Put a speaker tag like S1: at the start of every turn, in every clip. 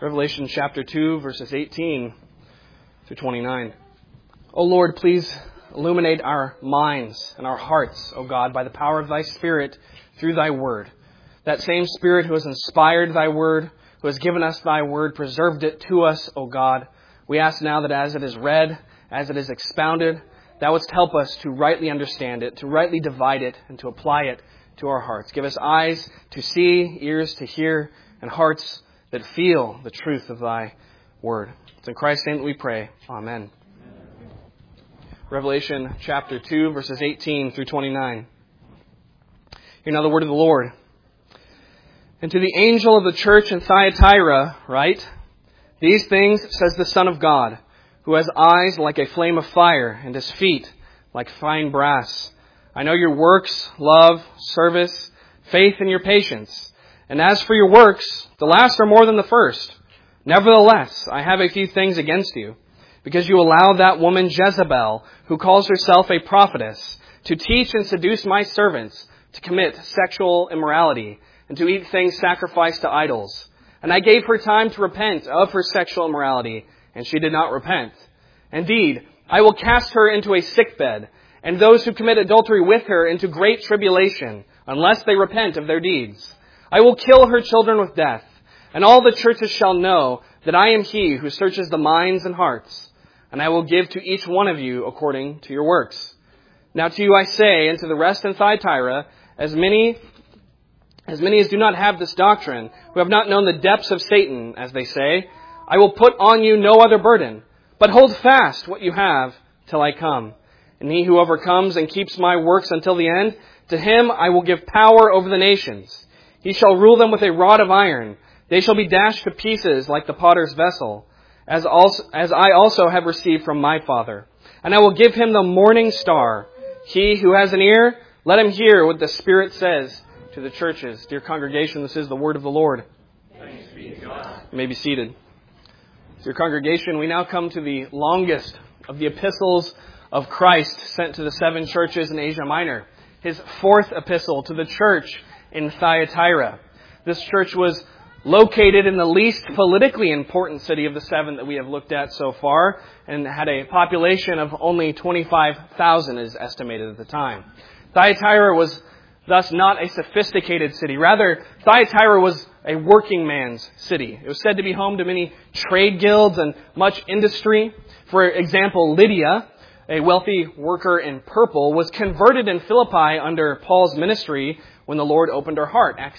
S1: Revelation chapter 2, verses 18 through 29. O Lord, please illuminate our minds and our hearts, O God, by the power of Thy Spirit through Thy Word. That same Spirit who has inspired Thy Word, who has given us Thy Word, preserved it to us, O God. We ask now that as it is read, as it is expounded, Thou wouldst help us to rightly understand it, to rightly divide it, and to apply it to our hearts. Give us eyes to see, ears to hear, and hearts that feel the truth of Thy Word. It's in Christ's name that we pray. Amen. Revelation chapter 2, verses 18 through 29. Hear now the word of the Lord. And to the angel of the church in Thyatira write, These things says the Son of God, who has eyes like a flame of fire, and his feet like fine brass. I know your works, love, service, faith, and your patience. And as for your works, the last are more than the first. Nevertheless, I have a few things against you, because you allow that woman Jezebel, who calls herself a prophetess, to teach and seduce my servants to commit sexual immorality and to eat things sacrificed to idols. And I gave her time to repent of her sexual immorality, and she did not repent. Indeed, I will cast her into a sickbed, and those who commit adultery with her into great tribulation, unless they repent of their deeds. I will kill her children with death, and all the churches shall know that I am He who searches the minds and hearts, and I will give to each one of you according to your works. Now to you I say, and to the rest in Thyatira, as many as do not have this doctrine, who have not known the depths of Satan, as they say, I will put on you no other burden, but hold fast what you have till I come. And he who overcomes and keeps my works until the end, to him I will give power over the nations. He shall rule them with a rod of iron. They shall be dashed to pieces like the potter's vessel, as I also have received from my Father. And I will give him the morning star. He who has an ear, let him hear what the Spirit says to the churches. Dear congregation, this is the word of the Lord.
S2: Thanks be to God.
S1: You may be seated. Dear congregation, we now come to the longest of the epistles of Christ sent to the 7 churches in Asia Minor. His 4th epistle to the church in Thyatira. This church was located in the least politically important city of the 7 that we have looked at so far, and had a population of only 25,000 is estimated at the time. Thyatira was thus not a sophisticated city. Rather, Thyatira was a working man's city. It was said to be home to many trade guilds and much industry. For example, Lydia, a wealthy worker in purple, was converted in Philippi under Paul's ministry when the Lord opened her heart, Acts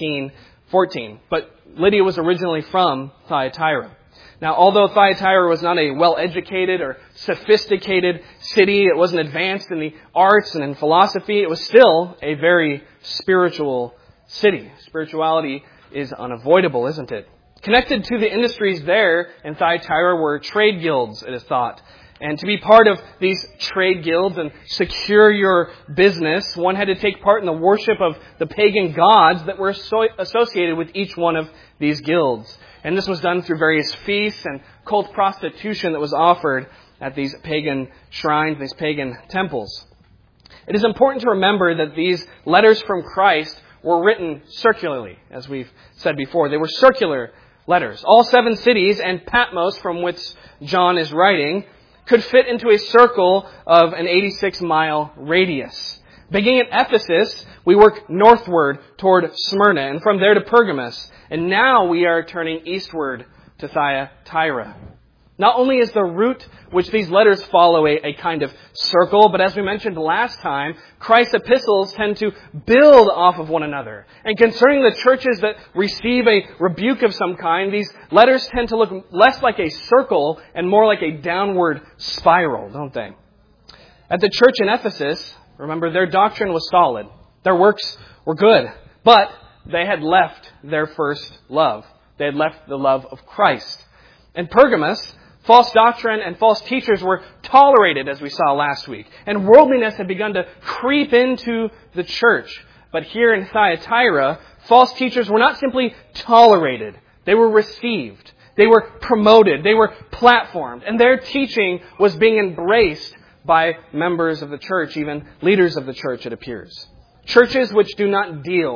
S1: 16:14. But Lydia was originally from Thyatira. Now, although Thyatira was not a well-educated or sophisticated city, it wasn't advanced in the arts and in philosophy, it was still a very spiritual city. Spirituality is unavoidable, isn't it? Connected to the industries there in Thyatira were trade guilds, it is thought. And to be part of these trade guilds and secure your business, one had to take part in the worship of the pagan gods that were associated with each one of these guilds. And this was done through various feasts and cult prostitution that was offered at these pagan shrines, these pagan temples. It is important to remember that these letters from Christ were written circularly, as we've said before. They were circular letters. All 7 cities and Patmos, from which John is writing, could fit into a circle of an 86-mile radius. Beginning at Ephesus, we work northward toward Smyrna, and from there to Pergamos. And now we are turning eastward to Thyatira. Not only is the route which these letters follow a kind of circle, but as we mentioned last time, Christ's epistles tend to build off of one another. And concerning the churches that receive a rebuke of some kind, these letters tend to look less like a circle and more like a downward spiral, don't they? At the church in Ephesus, remember, their doctrine was solid. Their works were good, but they had left their first love. They had left the love of Christ. In Pergamos, false doctrine and false teachers were tolerated, as we saw last week. And worldliness had begun to creep into the church. But here in Thyatira, false teachers were not simply tolerated. They were received. They were promoted. They were platformed. And their teaching was being embraced by members of the church, even leaders of the church, it appears. Churches which do not deal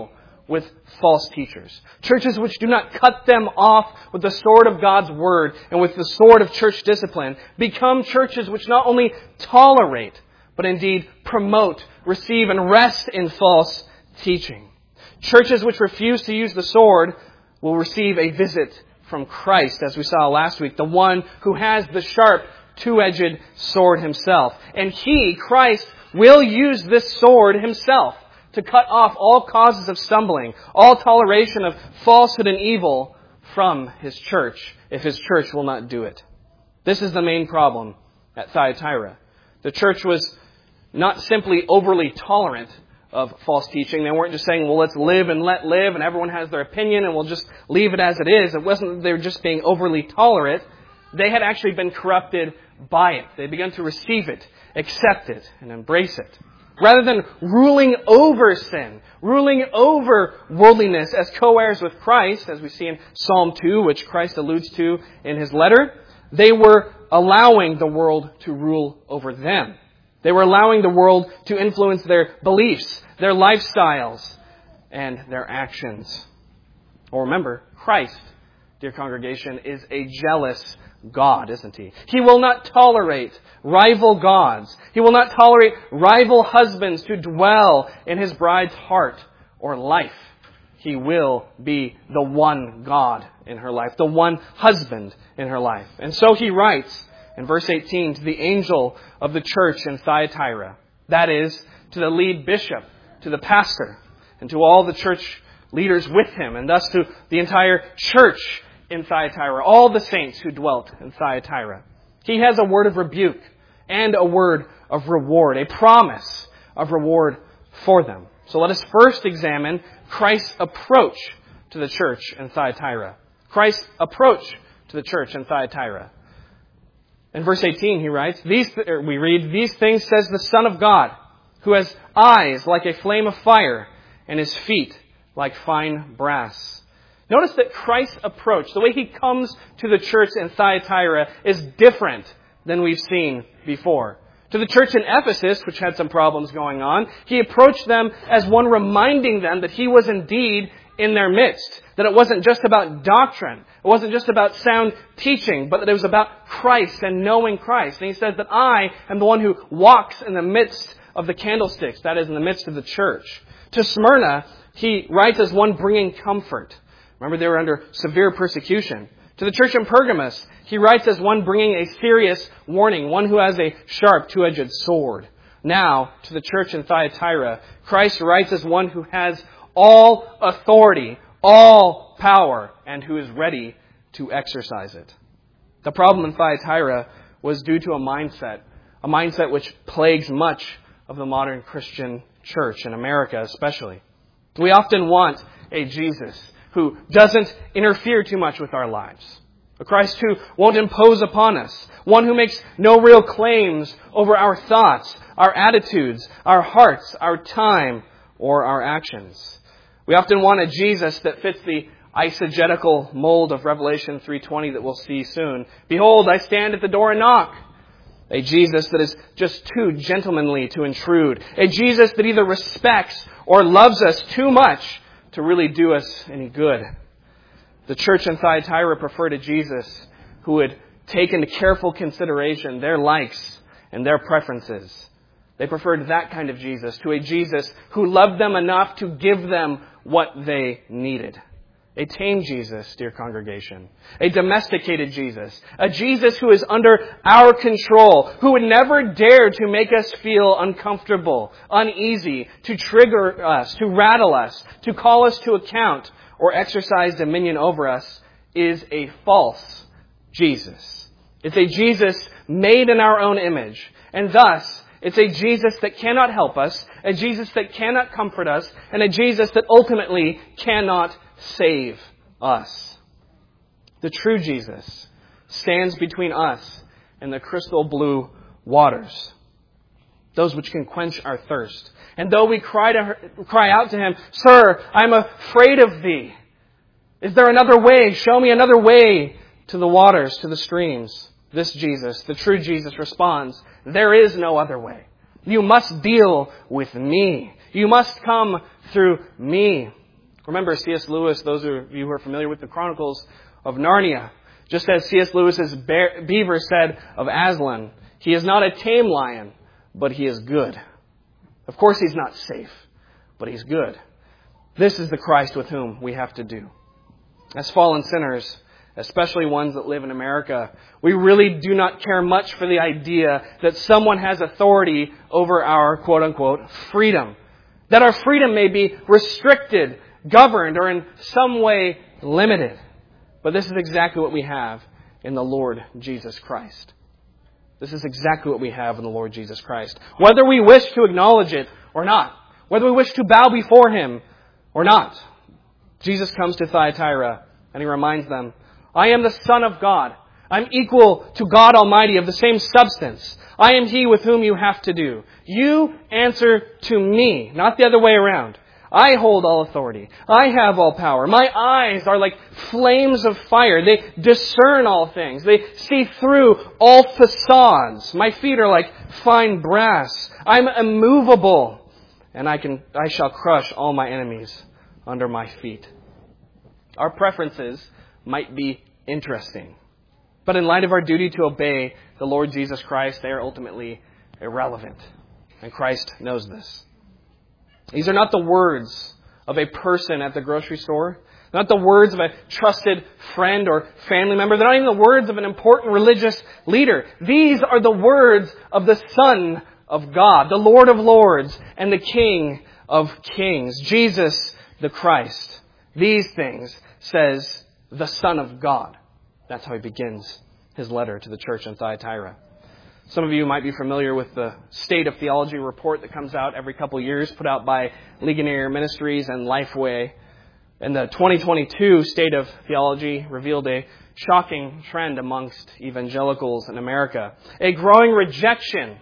S1: with false teachers. Churches which do not cut them off with the sword of God's Word and with the sword of church discipline become churches which not only tolerate, but indeed promote, receive, and rest in false teaching. Churches which refuse to use the sword will receive a visit from Christ, as we saw last week, the one who has the sharp, two-edged sword himself. And He, Christ, will use this sword Himself to cut off all causes of stumbling, all toleration of falsehood and evil from His church, if His church will not do it. This is the main problem at Thyatira. The church was not simply overly tolerant of false teaching. They weren't just saying, well, let's live and let live, and everyone has their opinion, and we'll just leave it as it is. It wasn't that they were just being overly tolerant. They had actually been corrupted by it. They began to receive it, accept it, and embrace it. Rather than ruling over sin, ruling over worldliness as co-heirs with Christ, as we see in Psalm 2, which Christ alludes to in His letter, they were allowing the world to rule over them. They were allowing the world to influence their beliefs, their lifestyles, and their actions. Well, remember, Christ, dear congregation, is a jealous God, isn't He? He will not tolerate rival gods. He will not tolerate rival husbands to dwell in His bride's heart or life. He will be the one God in her life, the one husband in her life. And so He writes in verse 18 to the angel of the church in Thyatira, that is, to the lead bishop, to the pastor, and to all the church leaders with him, and thus to the entire church in Thyatira, all the saints who dwelt in Thyatira. He has a word of rebuke and a word of reward, a promise of reward for them. So let us first examine Christ's approach to the church in Thyatira. Christ's approach to the church in Thyatira. In verse 18 he writes, we read, "These things says the Son of God, who has eyes like a flame of fire and His feet like fine brass." Notice that Christ's approach, the way He comes to the church in Thyatira, is different than we've seen before. To the church in Ephesus, which had some problems going on, He approached them as one reminding them that He was indeed in their midst. That it wasn't just about doctrine. It wasn't just about sound teaching, but that it was about Christ and knowing Christ. And He says that I am the one who walks in the midst of the candlesticks, that is, in the midst of the church. To Smyrna, He writes as one bringing comfort. Remember, they were under severe persecution. To the church in Pergamos, He writes as one bringing a serious warning, one who has a sharp, two-edged sword. Now, to the church in Thyatira, Christ writes as one who has all authority, all power, and who is ready to exercise it. The problem in Thyatira was due to a mindset which plagues much of the modern Christian church, in America especially. We often want a Jesus who doesn't interfere too much with our lives. A Christ who won't impose upon us. One who makes no real claims over our thoughts, our attitudes, our hearts, our time, or our actions. We often want a Jesus that fits the eisegetical mold of Revelation 3:20 that we'll see soon. "Behold, I stand at the door and knock." A Jesus that is just too gentlemanly to intrude. A Jesus that either respects or loves us too much to really do us any good. The church in Thyatira preferred a Jesus who would take into careful consideration their likes and their preferences. They preferred that kind of Jesus to a Jesus who loved them enough to give them what they needed. A tame Jesus, dear congregation. A domesticated Jesus. A Jesus who is under our control. Who would never dare to make us feel uncomfortable, uneasy, to trigger us, to rattle us, to call us to account, or exercise dominion over us, is a false Jesus. It's a Jesus made in our own image. And thus, it's a Jesus that cannot help us, a Jesus that cannot comfort us, and a Jesus that ultimately cannot save us. The true Jesus stands between us and the crystal blue waters, those which can quench our thirst. And though we cry out to Him, "Sir, I'm afraid of Thee. Is there another way? Show me another way to the waters, to the streams." This Jesus, the true Jesus, responds, "There is no other way. You must deal with me. You must come through me." Remember, C.S. Lewis, those of you who are familiar with the Chronicles of Narnia, just as C.S. Lewis's beaver said of Aslan, he is not a tame lion, but he is good. Of course he's not safe, but he's good. This is the Christ with whom we have to do. As fallen sinners, especially ones that live in America, we really do not care much for the idea that someone has authority over our quote-unquote freedom. That our freedom may be restricted, governed, or in some way limited. But this is exactly what we have in the Lord Jesus Christ. This is exactly what we have in the Lord Jesus Christ. Whether we wish to acknowledge it or not, whether we wish to bow before Him or not, Jesus comes to Thyatira and He reminds them, I am the Son of God. I'm equal to God Almighty, of the same substance. I am He with whom you have to do. You answer to me, not the other way around. I hold all authority. I have all power. My eyes are like flames of fire. They discern all things. They see through all facades. My feet are like fine brass. I'm immovable, and I shall crush all my enemies under my feet. Our preferences might be interesting, but in light of our duty to obey the Lord Jesus Christ, they are ultimately irrelevant. And Christ knows this. These are not the words of a person at the grocery store. They're not the words of a trusted friend or family member. They're not even the words of an important religious leader. These are the words of the Son of God, the Lord of Lords and the King of Kings, Jesus the Christ. These things says the Son of God. That's how he begins his letter to the church in Thyatira. Some of you might be familiar with the State of Theology report that comes out every couple of years, put out by Ligonier Ministries and Lifeway. And the 2022 State of Theology revealed a shocking trend amongst evangelicals in America. A growing rejection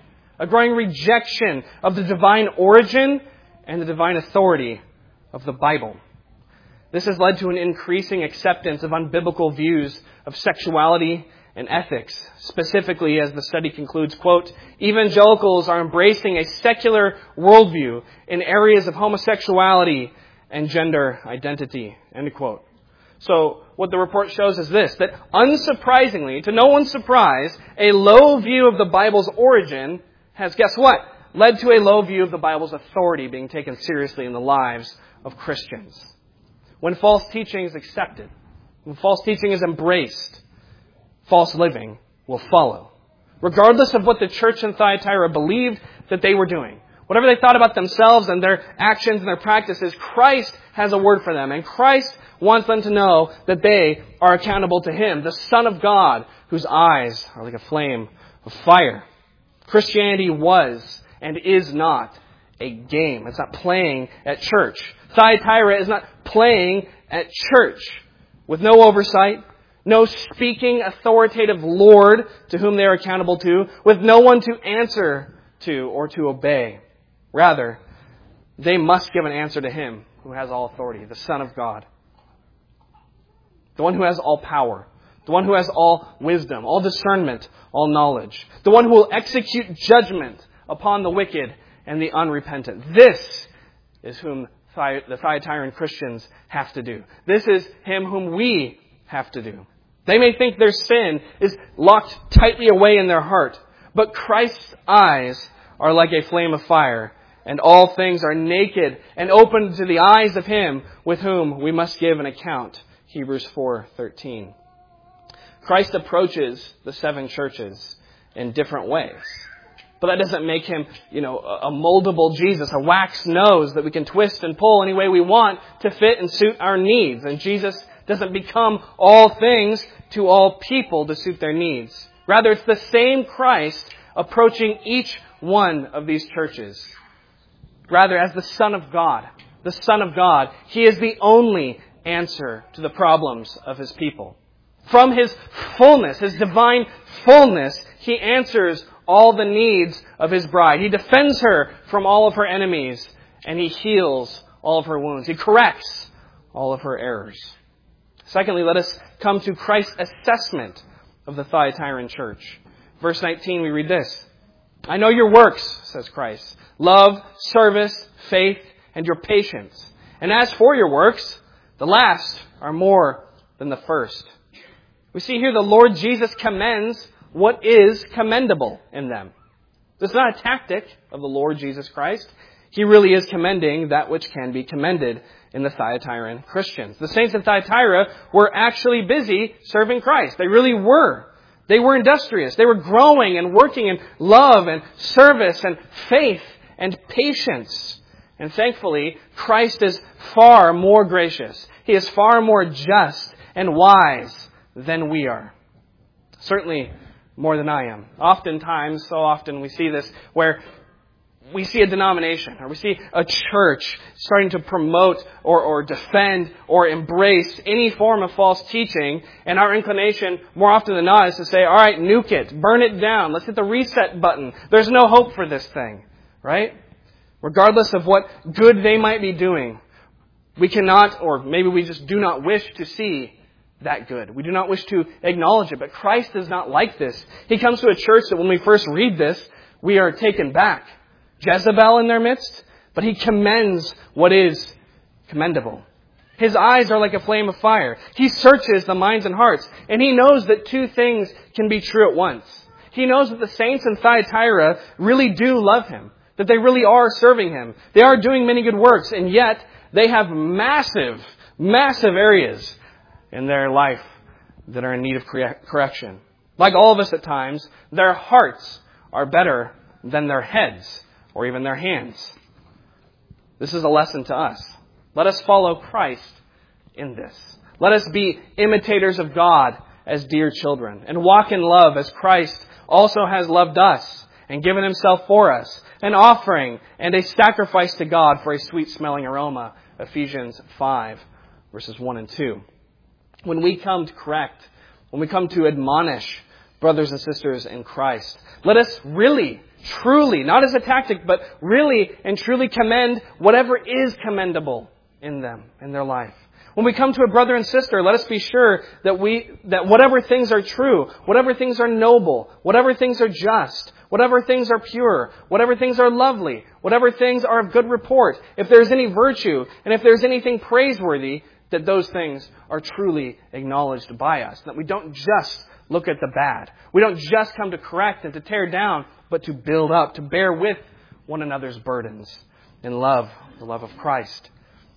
S1: of the divine origin and the divine authority of the Bible. This has led to an increasing acceptance of unbiblical views of sexuality and ethics. Specifically, as the study concludes, quote, evangelicals are embracing a secular worldview in areas of homosexuality and gender identity, end quote. So what the report shows is this, that unsurprisingly, to no one's surprise, a low view of the Bible's origin has, guess what, led to a low view of the Bible's authority being taken seriously in the lives of Christians. When false teaching is accepted, when false teaching is embraced, false living will follow. Regardless of what the church in Thyatira believed that they were doing, whatever they thought about themselves and their actions and their practices, Christ has a word for them. And Christ wants them to know that they are accountable to Him, the Son of God, whose eyes are like a flame of fire. Christianity was and is not a game. It's not playing at church. Thyatira is not playing at church with no oversight, no speaking authoritative Lord to whom they are accountable to, with no one to answer to or to obey. Rather, they must give an answer to Him who has all authority, the Son of God. The one who has all power. The one who has all wisdom, all discernment, all knowledge. The one who will execute judgment upon the wicked and the unrepentant. This is whom the Thyatiran Christians have to do. This is Him whom we have to do. They may think their sin is locked tightly away in their heart, but Christ's eyes are like a flame of fire, and all things are naked and open to the eyes of Him with whom we must give an account. Hebrews 4:13. Christ approaches the seven churches in different ways. But that doesn't make Him, a moldable Jesus, a wax nose that we can twist and pull any way we want to fit and suit our needs. And Jesus doesn't become all things to all people to suit their needs. Rather, it's the same Christ approaching each one of these churches. Rather, as the Son of God, He is the only answer to the problems of His people. From His fullness, His divine fullness, He answers all the needs of His bride. He defends her from all of her enemies, and He heals all of her wounds. He corrects all of her errors. Secondly, let us come to Christ's assessment of the Thyatiran church. Verse 19, we read this. I know your works, says Christ, love, service, faith, and your patience, And as for your works, the last are more than the first. We see here the Lord Jesus commends what is commendable in them. This is not a tactic of the Lord Jesus Christ. He really is commending that which can be commended in the Thyatiran Christians. The saints in Thyatira were actually busy serving Christ. They really were. They were industrious. They were growing and working in love and service and faith and patience. And thankfully, Christ is far more gracious. He is far more just and wise than we are. Certainly more than I am. Oftentimes, so often we see this where we see a denomination or we see a church starting to promote or defend or embrace any form of false teaching, and our inclination more often than not is to say, all right, nuke it, burn it down, let's hit the reset button. There's no hope for this thing, right? Regardless of what good they might be doing, we cannot, or maybe we just do not wish to see that good. We do not wish to acknowledge it. But Christ is not like this. He comes to a church that when we first read this, we are taken back. Jezebel in their midst, but He commends what is commendable. His eyes are like a flame of fire. He searches the minds and hearts, and He knows that two things can be true at once. He knows that the saints in Thyatira really do love Him, that they really are serving Him. They are doing many good works, and yet they have massive areas in their life that are in need of correction. Like all of us at times, their hearts are better than their heads or even their hands. This is a lesson to us. Let us follow Christ in this. Let us be imitators of God as dear children and walk in love as Christ also has loved us and given Himself for us, an offering and a sacrifice to God for a sweet-smelling aroma. Ephesians 5, verses 1 and 2. When we come to correct, when we come to admonish brothers and sisters in Christ, let us really, truly, not as a tactic, but really and truly commend whatever is commendable in them, in their life. When we come to a brother and sister, let us be sure that whatever things are true, whatever things are noble, whatever things are just, whatever things are pure, whatever things are lovely, whatever things are of good report, if there's any virtue, and if there's anything praiseworthy, that those things are truly acknowledged by us. That we don't just look at the bad. We don't just come to correct and to tear down, but to build up, to bear with one another's burdens in love, the love of Christ.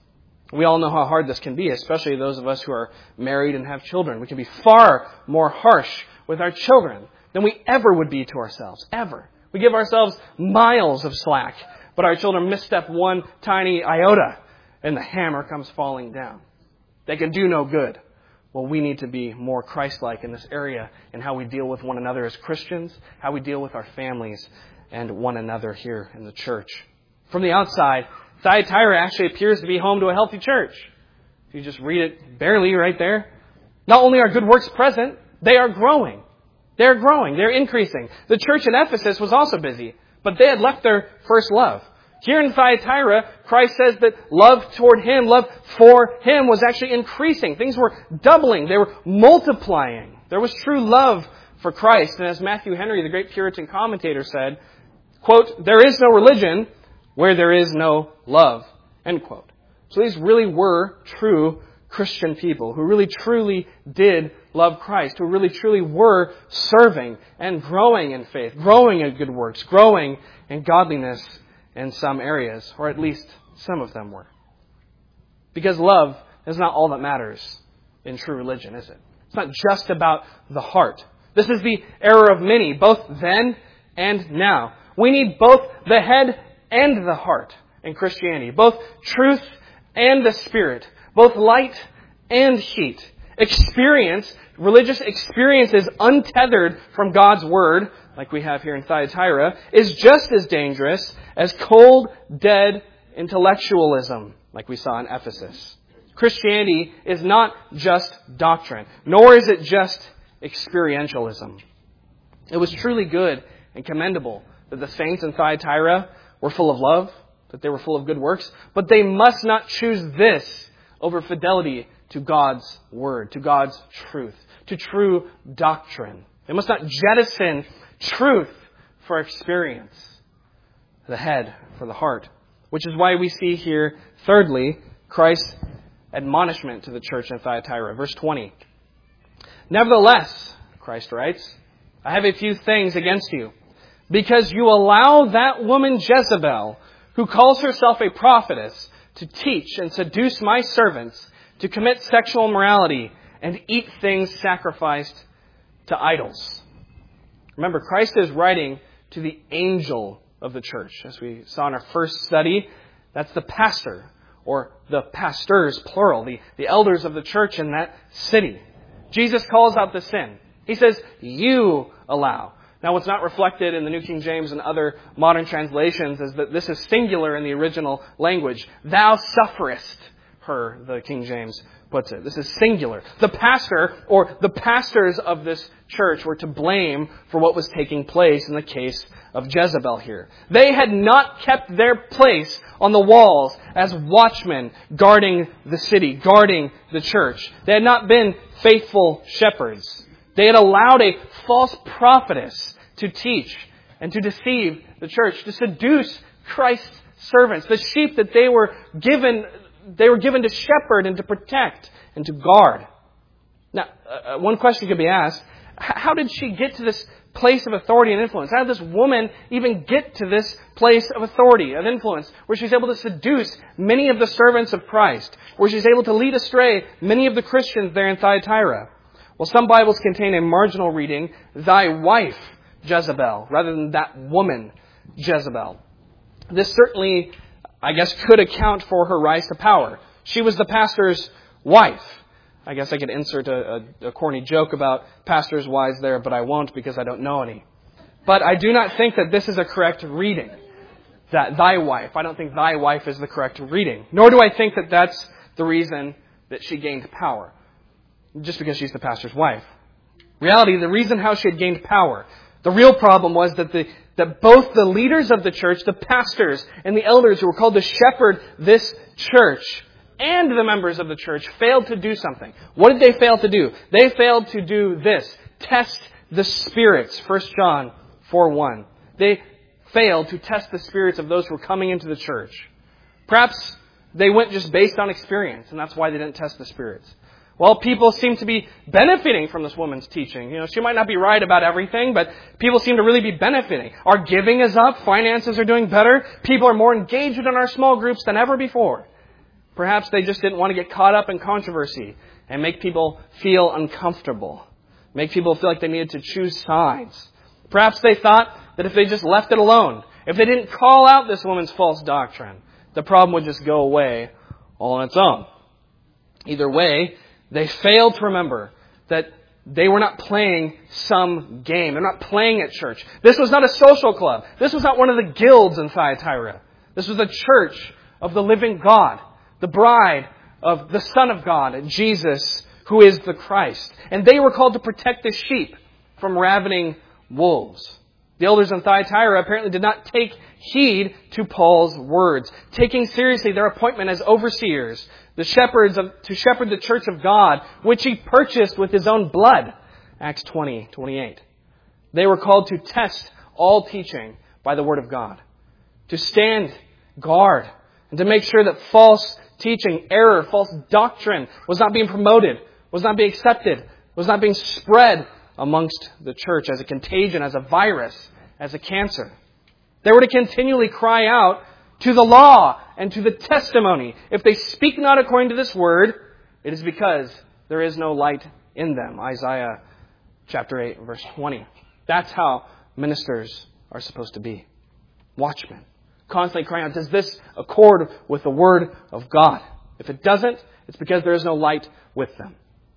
S1: We all know how hard this can be, especially those of us who are married and have children. We can be far more harsh with our children than we ever would be to ourselves, ever. We give ourselves miles of slack, but our children misstep one tiny iota and the hammer comes falling down. They can do no good. Well, we need to be more Christ-like in this area in how we deal with one another as Christians, how we deal with our families and one another here in the church. From the outside, Thyatira actually appears to be home to a healthy church. If you just read it barely right there. Not only are good works present, they are growing. They're growing. They're increasing. The church in Ephesus was also busy, but they had left their first love. Here in Thyatira, Christ says that love toward Him, love for Him was actually increasing. Things were doubling. They were multiplying. There was true love for Christ. And as Matthew Henry, the great Puritan commentator, said, quote, "There is no religion where there is no love," end quote. So these really were true Christian people who really truly did love Christ, who really truly were serving and growing in faith, growing in good works, growing in godliness in some areas, or at least some of them were. Because love is not all that matters in true religion, is it? It's not just about the heart. This is the error of many, both then and now. We need both the head and the heart in Christianity, both truth and the Spirit, both light and heat. Religious experience is untethered from God's Word, like we have here in Thyatira, is just as dangerous as cold, dead intellectualism, like we saw in Ephesus. Christianity is not just doctrine, nor is it just experientialism. It was truly good and commendable that the saints in Thyatira were full of love, that they were full of good works, but they must not choose this over fidelity to God's Word, to God's truth, to true doctrine. They must not jettison truth for experience, the head for the heart. Which is why we see here, thirdly, Christ's admonishment to the church in Thyatira. Verse 20. Nevertheless, Christ writes, I have a few things against you, because you allow that woman Jezebel, who calls herself a prophetess, to teach and seduce my servants to commit sexual immorality and eat things sacrificed to idols. Remember, Christ is writing to the angel of the church. As we saw in our first study, that's the pastor, or the pastors, plural, the elders of the church in that city. Jesus calls out the sin. He says, you allow. Now, what's not reflected in the New King James and other modern translations is that this is singular in the original language. Thou sufferest her, the King James puts it. This is singular. The pastor, or the pastors of this church, were to blame for what was taking place in the case of Jezebel here. They had not kept their place on the walls as watchmen guarding the city, guarding the church. They had not been faithful shepherds. They had allowed a false prophetess to teach and to deceive the church, to seduce Christ's servants, the sheep that they were given to shepherd and to protect and to guard. Now, one question could be asked, how did she get to this place of authority and influence? How did this woman even get to this place of authority, of influence, where she's able to seduce many of the servants of Christ, where she's able to lead astray many of the Christians there in Thyatira? Well, some Bibles contain a marginal reading, thy wife Jezebel, rather than that woman Jezebel. This certainly, I guess, could account for her rise to power. She was the pastor's wife. I guess I could insert a corny joke about pastors' wives there, but I won't because I don't know any. But I do not think that this is a correct reading. That thy wife. I don't think thy wife is the correct reading. Nor do I think that that's the reason that she gained power. Just because she's the pastor's wife. Reality, the reason how she had gained power, the real problem was that both the leaders of the church, the pastors and the elders who were called to shepherd this church, and the members of the church failed to do something. What did they fail to do? They failed to do this. Test the spirits. 1 John 4:1. They failed to test the spirits of those who were coming into the church. Perhaps they went just based on experience, and that's why they didn't test the spirits. Well, people seem to be benefiting from this woman's teaching. She might not be right about everything, but people seem to really be benefiting. Our giving is up. Finances are doing better. People are more engaged in our small groups than ever before. Perhaps they just didn't want to get caught up in controversy and make people feel uncomfortable. Make people feel like they needed to choose sides. Perhaps they thought that if they just left it alone, if they didn't call out this woman's false doctrine, the problem would just go away all on its own. Either way, they failed to remember that they were not playing some game. They're not playing at church. This was not a social club. This was not one of the guilds in Thyatira. This was the church of the living God, the bride of the Son of God, Jesus, who is the Christ. And they were called to protect the sheep from ravening wolves. The elders in Thyatira apparently did not take heed to Paul's words, taking seriously their appointment as overseers, the shepherds to shepherd the church of God, which he purchased with his own blood. Acts 20:28. They were called to test all teaching by the word of God, to stand guard, and to make sure that false teaching, error, false doctrine was not being promoted, was not being accepted, was not being spread amongst the church as a contagion, as a virus, as a cancer. They were to continually cry out to the law and to the testimony. If they speak not according to this word, it is because there is no light in them. Isaiah chapter 8, verse 20. That's how ministers are supposed to be. Watchmen. Constantly crying out, does this accord with the word of God? If it doesn't, it's because there is no light with them.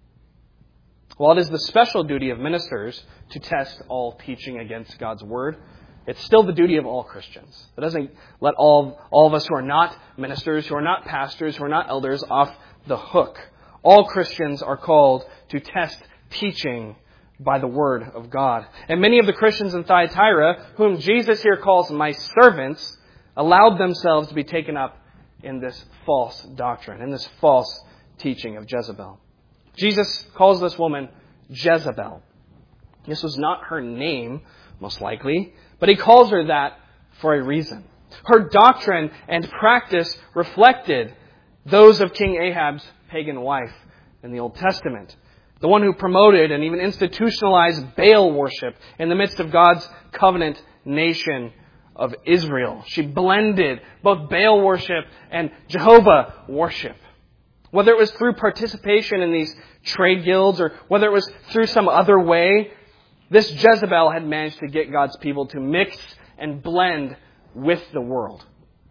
S1: While it is the special duty of ministers to test all teaching against God's word, it's still the duty of all Christians. It doesn't let all of us who are not ministers, who are not pastors, who are not elders off the hook. All Christians are called to test teaching by the word of God. And many of the Christians in Thyatira, whom Jesus here calls my servants, allowed themselves to be taken up in this false doctrine, in this false teaching of Jezebel. Jesus calls this woman Jezebel. This was not her name, most likely, but he calls her that for a reason. Her doctrine and practice reflected those of King Ahab's pagan wife in the Old Testament. The one who promoted and even institutionalized Baal worship in the midst of God's covenant nation of Israel. She blended both Baal worship and Jehovah worship. Whether it was through participation in these trade guilds or whether it was through some other way, this Jezebel had managed to get God's people to mix and blend with the world,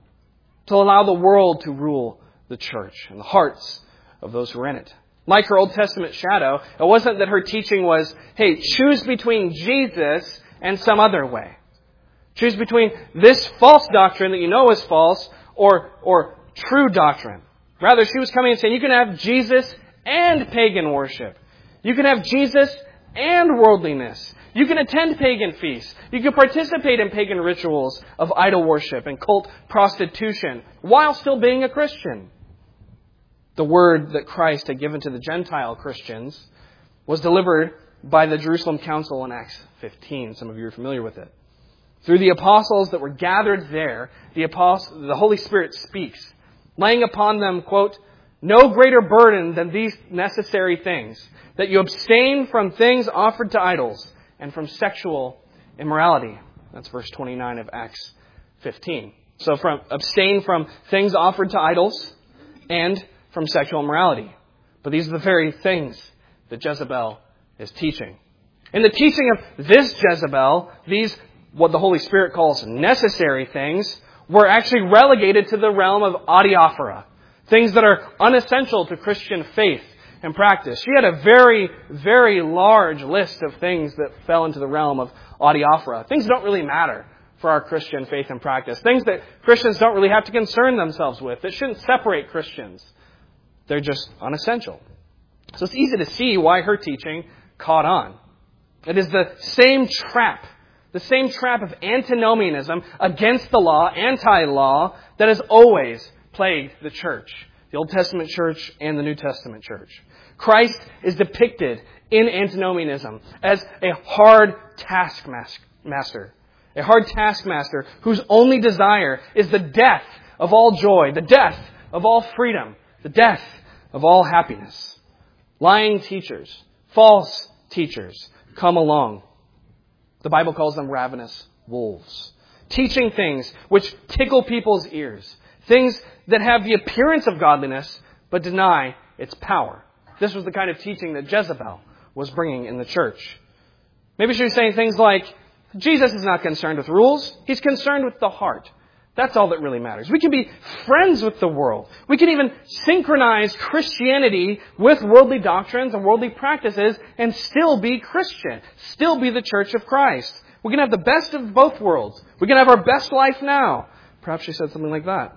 S1: to allow the world to rule the church and the hearts of those who are in it. Like her Old Testament shadow, it wasn't that her teaching was, hey, choose between Jesus and some other way. Choose between this false doctrine that you know is false or true doctrine. Rather, she was coming and saying, you can have Jesus and pagan worship. You can have Jesus and worldliness. You can attend pagan feasts. You can participate in pagan rituals of idol worship and cult prostitution while still being a Christian. The word that Christ had given to the Gentile Christians was delivered by the Jerusalem Council in Acts 15. Some of you are familiar with it. Through the apostles that were gathered there, the Holy Spirit speaks, laying upon them, quote, no greater burden than these necessary things, that you abstain from things offered to idols and from sexual immorality. That's verse 29 of Acts 15. So abstain from things offered to idols and from sexual immorality. But these are the very things that Jezebel is teaching. In the teaching of this Jezebel, these, what the Holy Spirit calls necessary things, were actually relegated to the realm of adiaphora, things that are unessential to Christian faith and practice. She had a very, very large list of things that fell into the realm of adiaphora, things that don't really matter for our Christian faith and practice, things that Christians don't really have to concern themselves with, that shouldn't separate Christians. They're just unessential. So it's easy to see why her teaching caught on. It is the same trap of antinomianism against the law, anti-law, that has always plagued the church, the Old Testament church and the New Testament church. Christ is depicted in antinomianism as a hard taskmaster. A hard taskmaster whose only desire is the death of all joy, the death of all freedom, the death of all happiness. Lying teachers, false teachers come along. The Bible calls them ravenous wolves, teaching things which tickle people's ears, things that have the appearance of godliness but deny its power. This was the kind of teaching that Jezebel was bringing in the church. Maybe she was saying things like, Jesus is not concerned with rules. He's concerned with the heart. That's all that really matters. We can be friends with the world. We can even synchronize Christianity with worldly doctrines and worldly practices and still be Christian, still be the Church of Christ. We can have the best of both worlds. We can have our best life now. Perhaps she said something like that.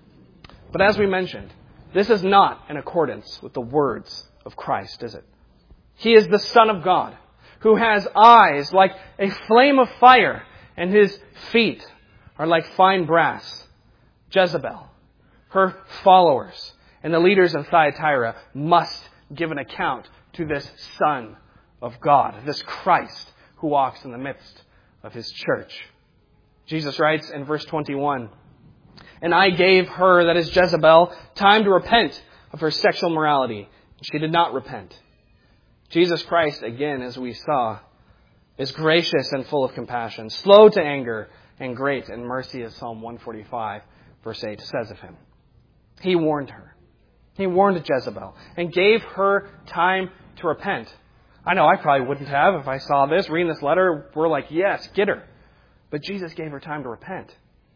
S1: But as we mentioned, this is not in accordance with the words of Christ, is it? He is the Son of God, who has eyes like a flame of fire, and his feet are like fine brass. Jezebel, her followers, and the leaders of Thyatira must give an account to this Son of God, this Christ who walks in the midst of his church. Jesus writes in verse 21, and I gave her, that is Jezebel, time to repent of her sexual morality. She did not repent. Jesus Christ, again, as we saw, is gracious and full of compassion, slow to anger, and great in mercy, as Psalm 145, verse 8 says of him. He warned her. He warned Jezebel and gave her time to repent. I know I probably wouldn't have if I saw this, reading this letter. We're like, yes, get her. But Jesus gave her time to repent.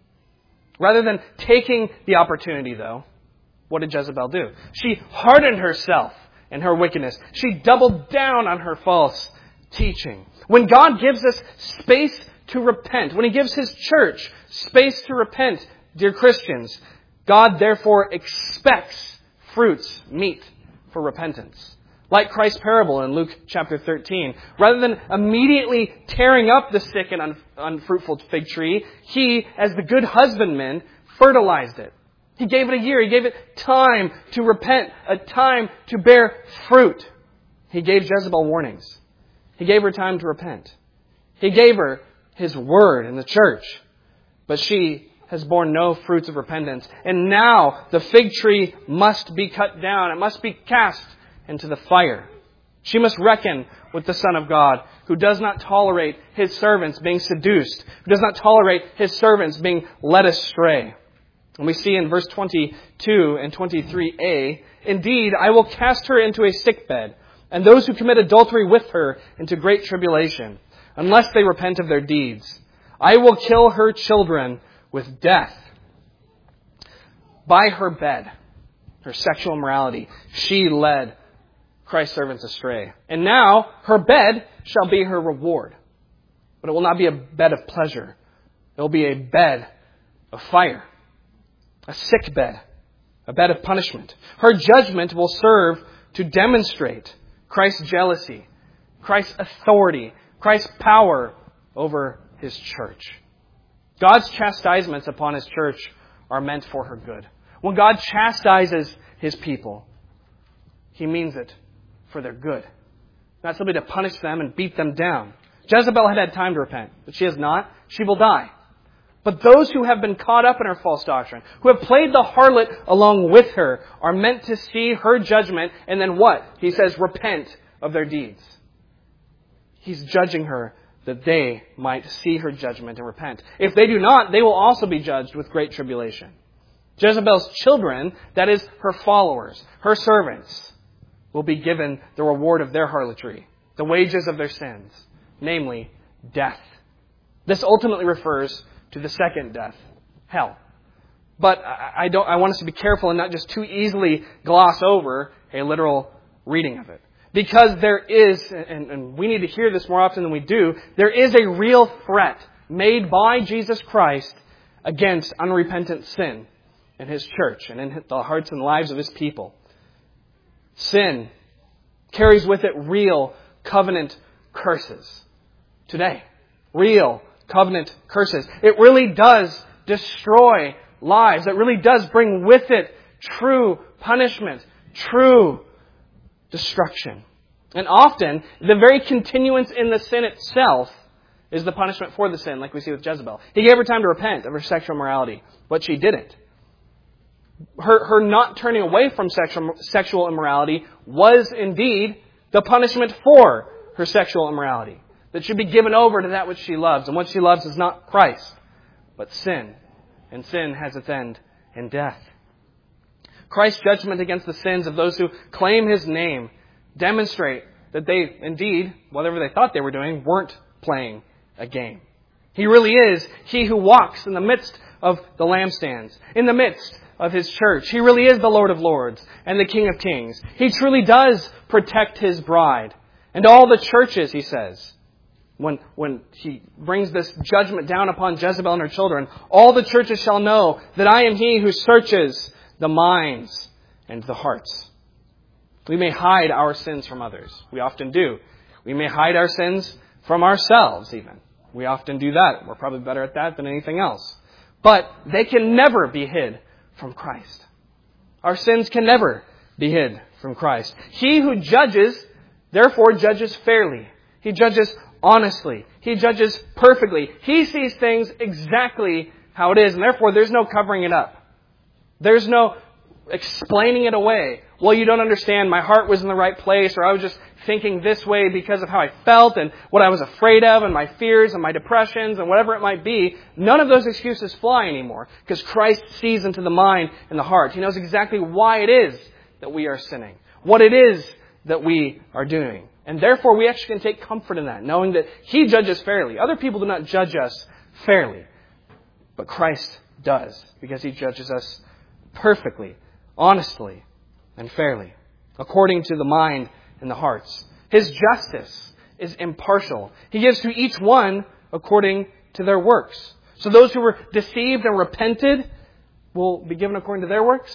S1: Rather than taking the opportunity, though, what did Jezebel do? She hardened herself in her wickedness. She doubled down on her false teaching. When God gives us space to repent, when he gives his church space to repent, dear Christians, God therefore expects fruits, meat for repentance. Like Christ's parable in Luke chapter 13. Rather than immediately tearing up the sick and unfruitful fig tree, he, as the good husbandman, fertilized it. He gave it a year. He gave it time to repent, a time to bear fruit. He gave Jezebel warnings. He gave her time to repent. He gave her his word in the church. But she has borne no fruits of repentance. And now the fig tree must be cut down. It must be cast into the fire. She must reckon with the Son of God, who does not tolerate His servants being seduced, who does not tolerate His servants being led astray. And we see in verse 22 and 23a, indeed, I will cast her into a sickbed, and those who commit adultery with her into great tribulation, unless they repent of their deeds. I will kill her children with death. By her bed, her sexual immorality, she led Christ's servants astray. And now her bed shall be her reward. But it will not be a bed of pleasure. It will be a bed of fire. A sick bed. A bed of punishment. Her judgment will serve to demonstrate Christ's jealousy, Christ's authority, Christ's power over His church. God's chastisements upon His church are meant for her good. When God chastises His people, He means it for their good. Not simply to punish them and beat them down. Jezebel had time to repent, but she has not. She will die. But those who have been caught up in her false doctrine, who have played the harlot along with her, are meant to see her judgment and then what? He says, repent of their deeds. He's judging her that they might see her judgment and repent. If they do not, they will also be judged with great tribulation. Jezebel's children, that is, her followers, her servants, will be given the reward of their harlotry, the wages of their sins, namely death. This ultimately refers to the second death, hell. But I want us to be careful and not just too easily gloss over a literal reading of it. Because there is, and we need to hear this more often than we do, there is a real threat made by Jesus Christ against unrepentant sin in His church and in the hearts and lives of His people. Sin carries with it real covenant curses today. Real covenant curses. It really does destroy lives. It really does bring with it true punishment, true destruction. And often, the very continuance in the sin itself is the punishment for the sin, like we see with Jezebel. He gave her time to repent of her sexual immorality, but she didn't. Her not turning away from sexual immorality was indeed the punishment for her sexual immorality. That should be given over to that which she loves. And what she loves is not Christ, but sin. And sin has its end in death. Christ's judgment against the sins of those who claim His name demonstrate that they, indeed, whatever they thought they were doing, weren't playing a game. He really is He who walks in the midst of the lampstands, in the midst of His church. He really is the Lord of Lords and the King of Kings. He truly does protect His bride. And all the churches, He says, when He brings this judgment down upon Jezebel and her children, all the churches shall know that I am He who searches the minds and the hearts. We may hide our sins from others. We often do. We may hide our sins from ourselves even. We often do that. We're probably better at that than anything else. But they can never be hid from Christ. Our sins can never be hid from Christ. He who judges, therefore judges fairly. He judges honestly. He judges perfectly. He sees things exactly how it is, and therefore there's no covering it up. There's no explaining it away. Well, you don't understand. My heart was in the right place, or I was just thinking this way because of how I felt and what I was afraid of and my fears and my depressions and whatever it might be. None of those excuses fly anymore because Christ sees into the mind and the heart. He knows exactly why it is that we are sinning, what it is that we are doing. And therefore, we actually can take comfort in that, knowing that He judges fairly. Other people do not judge us fairly, but Christ does, because He judges us perfectly, honestly, and fairly, according to the mind and the hearts. His justice is impartial. He gives to each one according to their works. So those who were deceived and repented will be given according to their works,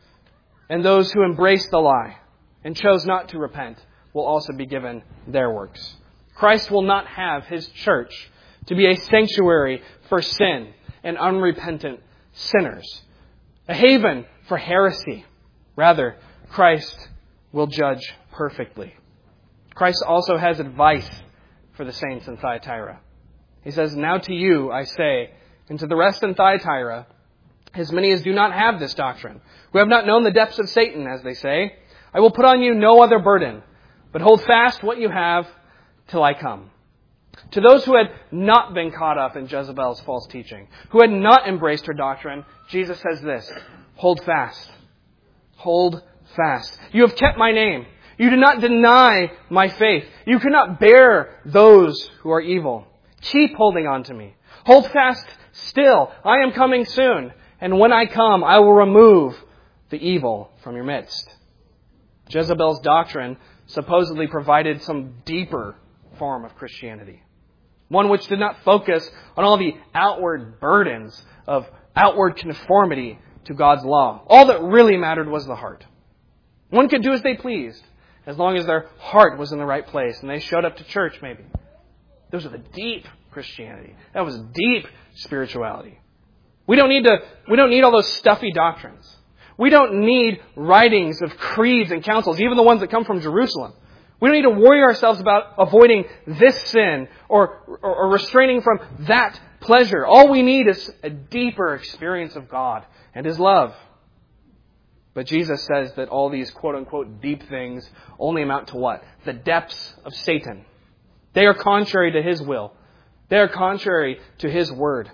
S1: and those who embraced the lie and chose not to repent will also be given their works. Christ will not have His church to be a sanctuary for sin and unrepentant sinners, a haven for heresy. Rather, Christ will judge perfectly. Christ also has advice for the saints in Thyatira. He says, "Now to you I say, And to the rest in Thyatira, as many as do not have this doctrine, who have not known the depths of Satan, as they say, I will put on you no other burden, but hold fast what you have till I come. To those who had not been caught up in Jezebel's false teaching, who had not embraced her doctrine, Jesus says this, hold fast. Hold fast. You have kept my name. You do not deny my faith. You cannot bear those who are evil. Keep holding on to me. Hold fast still. I am coming soon. And when I come, I will remove the evil from your midst. Jezebel's doctrine supposedly provided some deeper form of Christianity. One which did not focus on all the outward burdens of outward conformity to God's law. All that really mattered was the heart. One could do as they pleased, as long as their heart was in the right place and they showed up to church maybe. Those are the deep Christianity. That was deep spirituality. We don't need all those stuffy doctrines. We don't need writings of creeds and councils, even the ones that come from Jerusalem. We don't need to worry ourselves about avoiding this sin or restraining from that pleasure. All we need is a deeper experience of God and His love. But Jesus says that all these quote-unquote deep things only amount to what? The depths of Satan. They are contrary to His will. They are contrary to His word.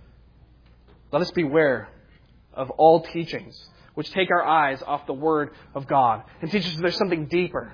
S1: Let us beware of all teachings which take our eyes off the Word of God and teach us that there's something deeper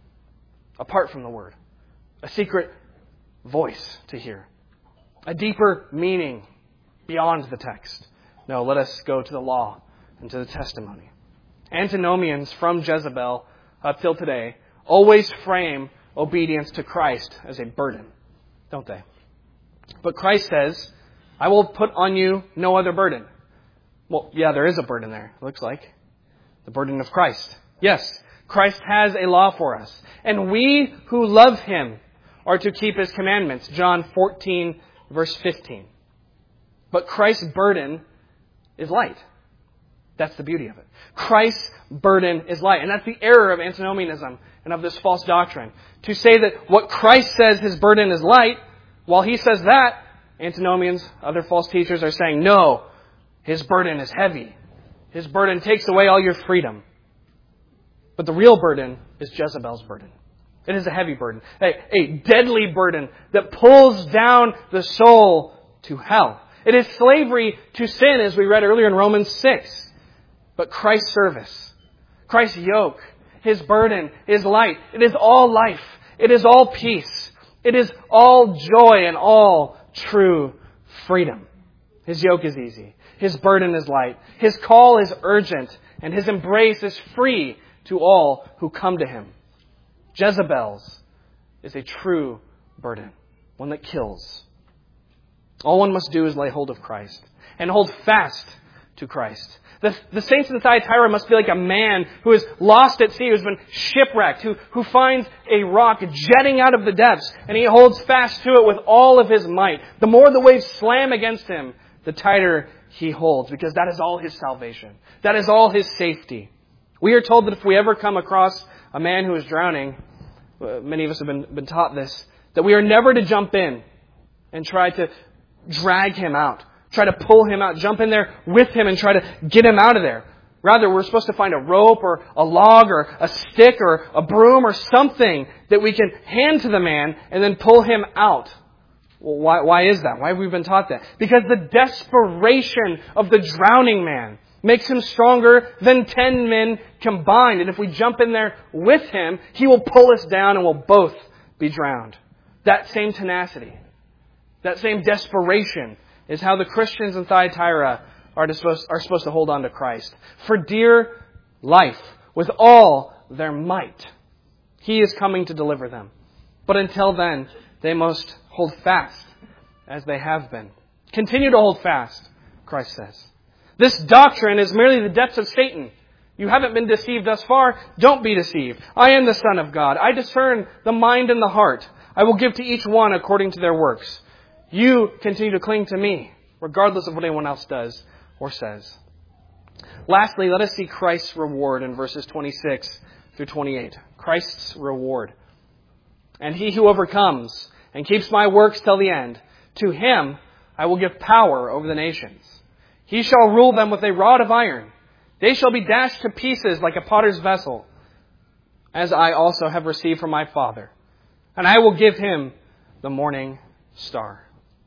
S1: apart from the Word. A secret voice to hear. A deeper meaning beyond the text. No, let us go to the law and to the testimony. Antinomians from Jezebel up till today always frame obedience to Christ as a burden, don't they? But Christ says, I will put on you no other burden. Well, yeah, there is a burden there, it looks like. The burden of Christ. Yes, Christ has a law for us. And we who love Him are to keep His commandments. John 14, verse 15. But Christ's burden is light. That's the beauty of it. Christ's burden is light. And that's the error of antinomianism and of this false doctrine. To say that what Christ says His burden is light, while He says that, antinomians, other false teachers are saying, no, His burden is heavy. His burden takes away all your freedom. But the real burden is Jezebel's burden. It is a heavy burden, a deadly burden that pulls down the soul to hell. It is slavery to sin, as we read earlier in Romans 6. But Christ's service, Christ's yoke, His burden is light. It is all life. It is all peace. It is all joy and all true freedom. His yoke is easy. His burden is light. His call is urgent. And His embrace is free to all who come to Him. Jezebel's is a true burden, one that kills. All one must do is lay hold of Christ and hold fast to Christ. The saints in Thyatira must be like a man who is lost at sea, who's been shipwrecked, who finds a rock jetting out of the depths, and he holds fast to it with all of his might. The more the waves slam against him, the tighter he holds, because that is all his salvation. That is all his safety. We are told that if we ever come across a man who is drowning, many of us have been taught this, that we are never to jump in and try to drag him out. Try to pull him out, jump in there with him and try to get him out of there. Rather, we're supposed to find a rope or a log or a stick or a broom or something that we can hand to the man and then pull him out. Well, why is that? Why have we been taught that? Because the desperation of the drowning man makes him stronger than 10 men combined. And if we jump in there with him, he will pull us down and we'll both be drowned. That same tenacity, that same desperation is how the Christians in Thyatira are supposed to hold on to Christ. For dear life, with all their might, He is coming to deliver them. But until then, they must hold fast as they have been. Continue to hold fast, Christ says. This doctrine is merely the depths of Satan. You haven't been deceived thus far. Don't be deceived. I am the Son of God. I discern the mind and the heart. I will give to each one according to their works. You continue to cling to me, regardless of what anyone else does or says. Lastly, let us see Christ's reward in verses 26 through 28. Christ's reward. And he who overcomes and keeps my works till the end, to him I will give power over the nations. He shall rule them with a rod of iron. They shall be dashed to pieces like a potter's vessel, as I also have received from my Father. And I will give him the morning star.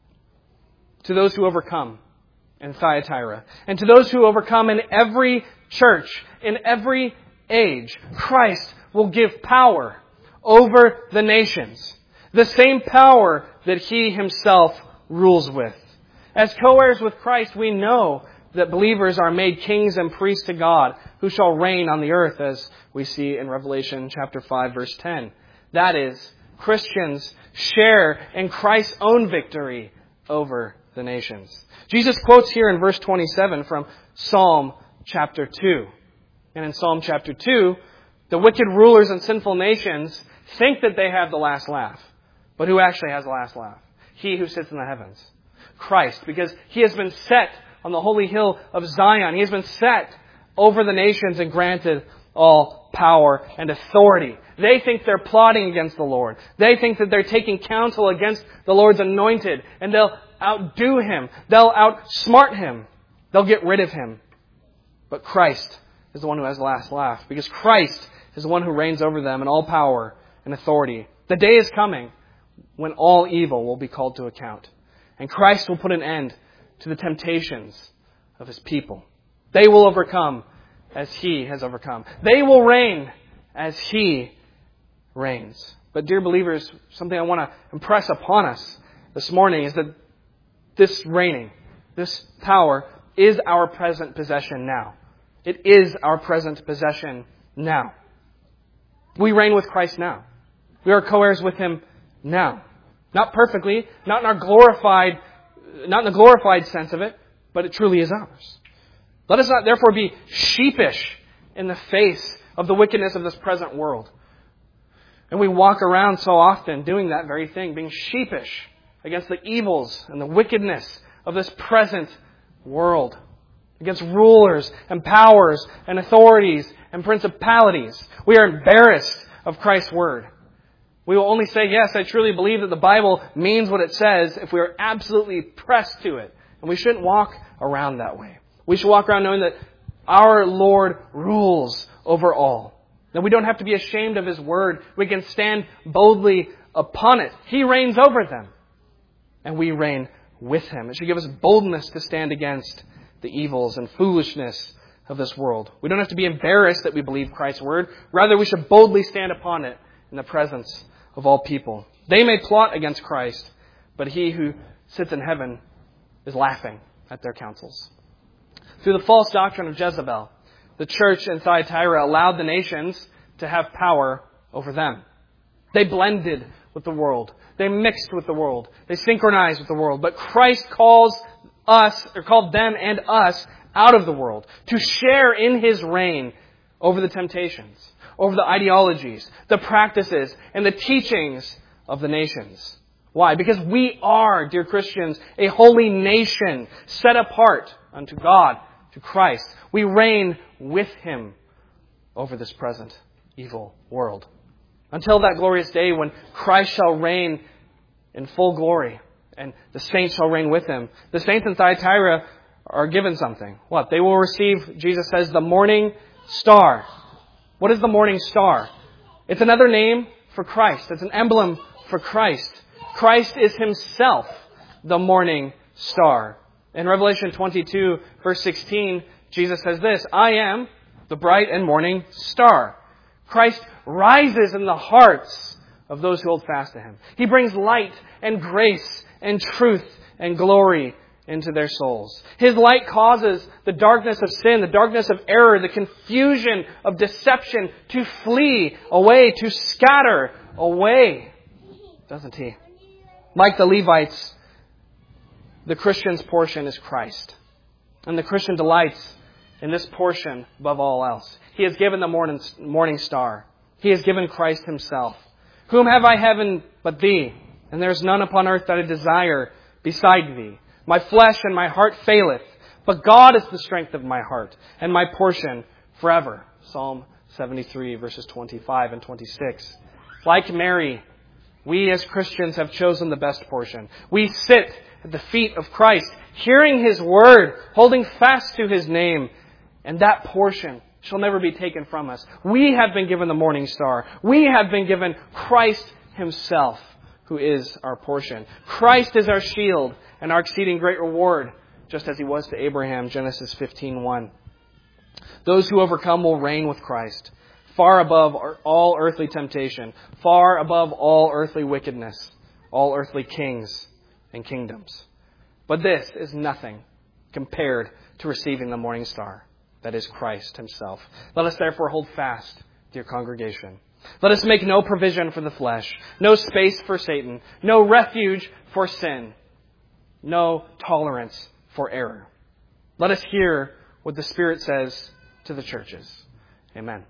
S1: To those who overcome in Thyatira, and to those who overcome in every church, in every age, Christ will give power over the nations. The same power that He Himself rules with. As co-heirs with Christ, we know that believers are made kings and priests to God, who shall reign on the earth, as we see in Revelation chapter 5, verse 10. That is, Christians share in Christ's own victory over the nations. Jesus quotes here in verse 27 from Psalm chapter 2. And in Psalm chapter 2, the wicked rulers and sinful nations think that they have the last laugh. But who actually has the last laugh? He who sits in the heavens. Christ, because He has been set on the holy hill of Zion. He has been set over the nations and granted all power and authority. They think they're plotting against the Lord. They think that they're taking counsel against the Lord's anointed, and they'll outdo Him. They'll outsmart Him. They'll get rid of Him. But Christ is the one who has the last laugh, because Christ is the one who reigns over them in all power and authority. The day is coming when all evil will be called to account. And Christ will put an end to the temptations of His people. They will overcome as He has overcome. They will reign as He reigns. But dear believers, something I want to impress upon us this morning is that this reigning, this power, is our present possession now. It is our present possession now. We reign with Christ now. We are co-heirs with Him now. Not perfectly, not in the glorified sense of it, but it truly is ours. Let us not therefore be sheepish in the face of the wickedness of this present world. And we walk around so often doing that very thing, being sheepish against the evils and the wickedness of this present world, against rulers and powers and authorities and principalities. We are embarrassed of Christ's Word. We will only say, yes, I truly believe that the Bible means what it says if we are absolutely pressed to it. And we shouldn't walk around that way. We should walk around knowing that our Lord rules over all. That we don't have to be ashamed of His Word. We can stand boldly upon it. He reigns over them. And we reign with Him. It should give us boldness to stand against the evils and foolishness of this world. We don't have to be embarrassed that we believe Christ's Word. Rather, we should boldly stand upon it in the presence of all people. They may plot against Christ, but He who sits in heaven is laughing at their counsels. Through the false doctrine of Jezebel, the church in Thyatira allowed the nations to have power over them. They blended with the world. They mixed with the world. They synchronized with the world. But Christ called them and us out of the world to share in His reign over the temptations, over the ideologies, the practices, and the teachings of the nations. Why? Because we are, dear Christians, a holy nation set apart unto God, to Christ. We reign with Him over this present evil world. Until that glorious day when Christ shall reign in full glory and the saints shall reign with Him. The saints in Thyatira are given something. What? They will receive, Jesus says, the morning star. What is the morning star? It's another name for Christ. It's an emblem for Christ. Christ is Himself the morning star. In Revelation 22, verse 16, Jesus says this, I am the bright and morning star. Christ rises in the hearts of those who hold fast to Him. He brings light and grace and truth and glory into their souls. His light causes the darkness of sin, the darkness of error, the confusion of deception to flee away, to scatter away. Doesn't He? Like the Levites, the Christian's portion is Christ. And the Christian delights in this portion above all else. He has given the morning star. He has given Christ Himself. Whom have I heaven but Thee? And there is none upon earth that I desire beside Thee. My flesh and my heart faileth, but God is the strength of my heart and my portion forever. Psalm 73, verses 25 and 26. Like Mary, we as Christians have chosen the best portion. We sit at the feet of Christ, hearing His word, holding fast to His name. And that portion shall never be taken from us. We have been given the morning star. We have been given Christ Himself, who is our portion. Christ is our shield and our exceeding great reward, just as He was to Abraham, Genesis 15:1. Those who overcome will reign with Christ, far above all earthly temptation, far above all earthly wickedness, all earthly kings and kingdoms. But this is nothing compared to receiving the morning star, that is Christ Himself. Let us therefore hold fast, dear congregation. Let us make no provision for the flesh, no space for Satan, no refuge for sin, no tolerance for error. Let us hear what the Spirit says to the churches. Amen.